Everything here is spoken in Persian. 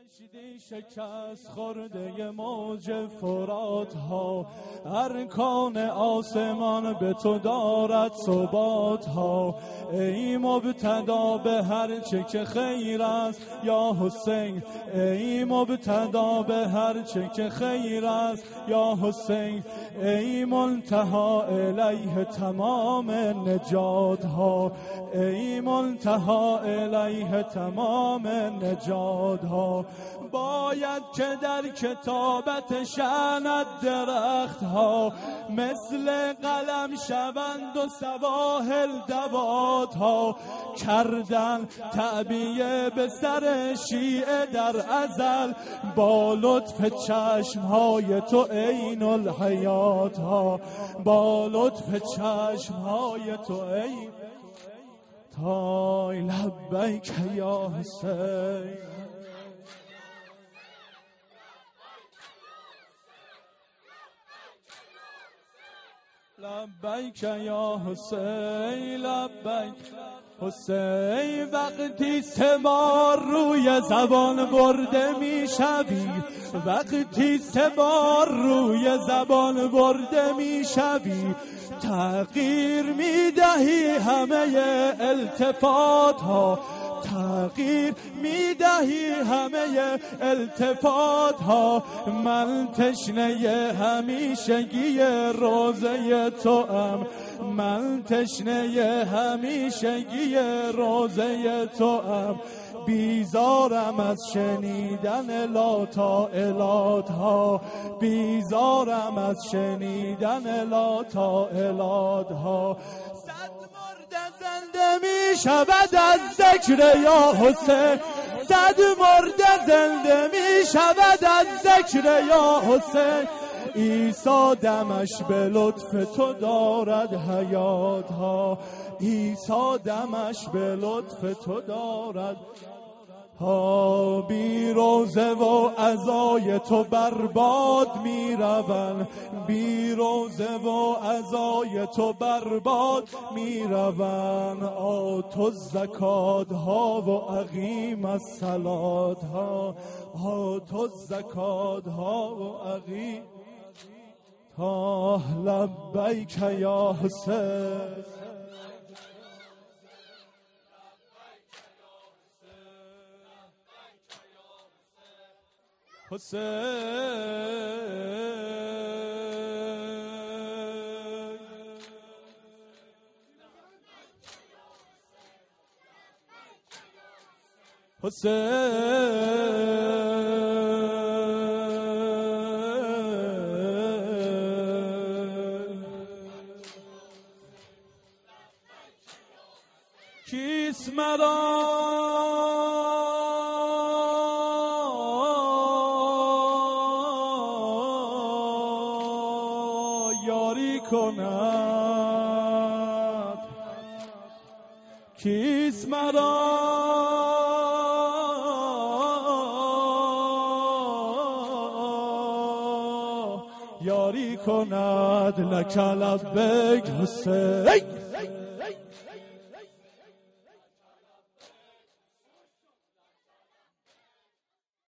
خورشیدی شکست خورده موج فرات ها، ارکان آسمان به تو دارد ثبات ها. ای مبتدا به هر چه که خیر است یا حسین، ای مبتدا به هر چه که خیر است یا حسین، ای منتهی الیه تمام نجات ها، ای منتهی الیه تمام نجات ها. باید که در کتابت شأنت درخت ها مثل قلم شوند و سواحل دوات ها، کردن تعبیه به سر شیعه در ازل با لطف چشم های تو عین الحیات ها، با لطف چشم های تو عین تای لبیک یا حسین. لبیک یا حسین لبیک حسین. وقتی 3 بار روی زبان برده می شوی، وقتی 3 بار روی زبان برده می شوی، تغییر می دهی همه التفات ها، تغییر می دهی همه التفات ها. من تشنه همیشگی روزه تو ام، من تشنه همیشگی روزه تو ام. بیزارم از شنیدن لاتائلات ها، بیزارم از شنیدن لاتائلات ها. 100 مرده زنده می شود از ذکر یا حسین، 100 مرده زنده می شود از ذکر یا حسین. عیسی دمش به لطف تو دارد حیات ها، عیسی دمش به لطف تو دارد ها. بی روزه و عزای تو برباد می روند، بی روزه و عزای تو برباد می روند. آتو زکات ها و اقیم الصلات ها، آتو زکات ها و اقیم ها. لبیک یا حسین. حسین حسین کیست مرا یاری کند، کیست مرا یاری کند. لک لبیک حسین.